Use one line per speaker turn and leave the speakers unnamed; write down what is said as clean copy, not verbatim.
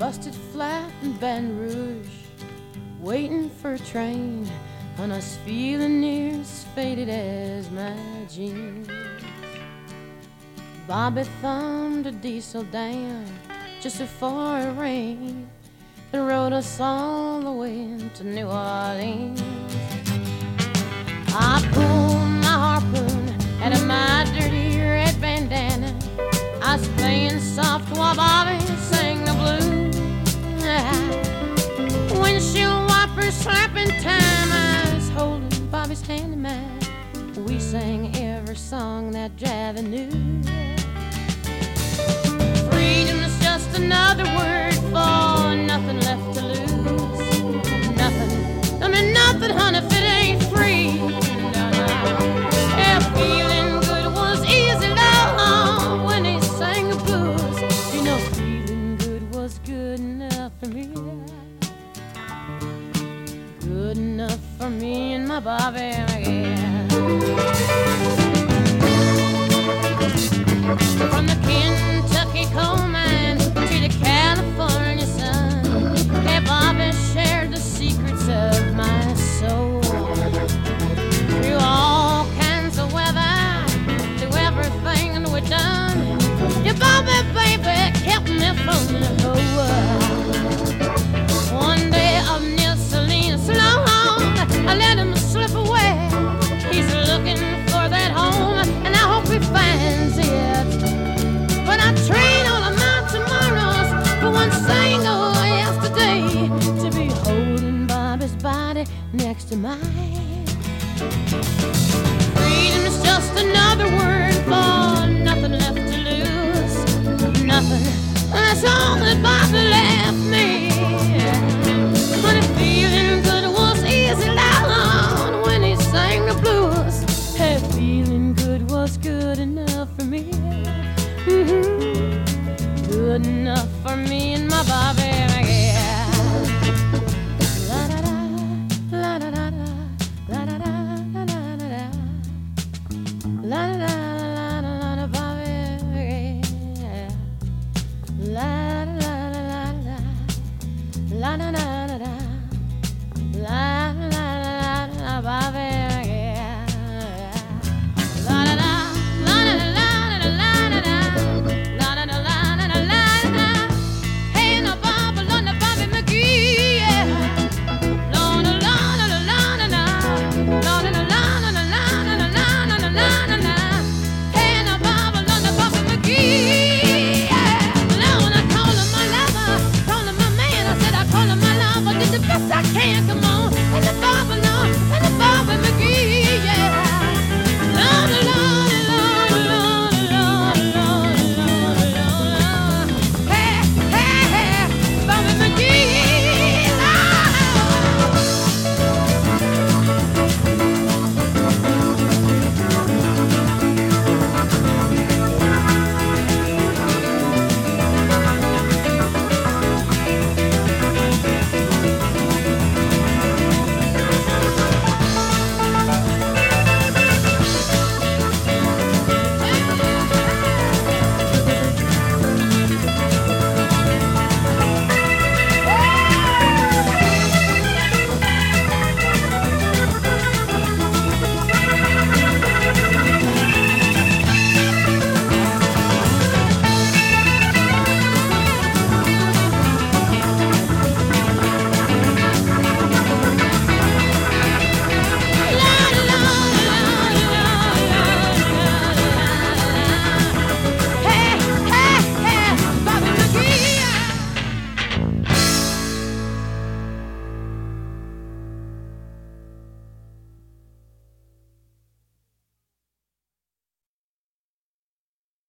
busted flat in Baton Rouge, waiting for a train, and I was feeling near as faded as my jeans. Bobby thumbed a diesel down just before it rained and rode us all the way to New Orleans. I pulled my harpoon out of my dirty red bandana. I was playing soft while Bobby sang the blues. Windshield wipers slapping time, I was holding Bobby's hand in mine. We sang every song that Javi knew. Freedom is just another word for nothing left to lose. Nothing, I mean nothing, honey, if it ain't free. No, no. Yeah, feeling good was easy, love, when he sang the blues. You know, feeling good was good enough for me. Good enough for me and my Bobby again. From the Kentucky coal mine to the California sun, yeah, Bobby shared the secrets of my soul. Through all kinds of weather, through everything that we've done, yeah, Bobby, baby, kept me from the whole world. One day up near Salinas, I let him slip away. He's looking for that home, and I hope he finds it. But I trade all of my tomorrows for one single yesterday, to be holding Bobby's body next to mine. Freedom is just another word for nothing left to lose. Nothing, that's all that Bobby left me. But if feeling good was easy, loud when he sang the blues, hey, feeling good was good enough for me. Good enough for me and my Bobby, yeah. La da da, la da da da, la da da da da da, la da da.